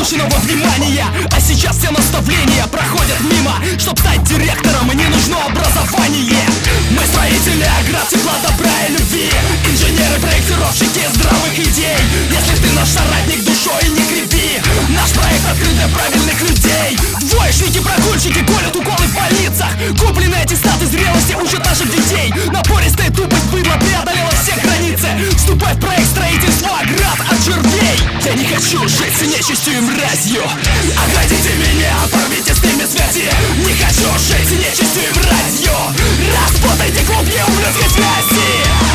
повышенного внимания. А сейчас все наставления проходят мимо. Чтоб стать директором, не нужно образование. Мы строители оград тепла, добра и любви, инженеры, проектировщики здравых идей. Если ты наш соратник, душой не криви. Наш проект открыт для правильных людей. Двоечники, прогульщики колют уколы в больницах. Купленные аттестаты зрелости учат наших детей. Напористая тупость быдла преодолела все границы. Вступай в проект строительства оград от червей. Я не хочу жить с нечистью и мразью. Оградите меня, порвите с ними связи. Не хочу жить с нечистью и мразью. Распутайте клубки ублюдской связи.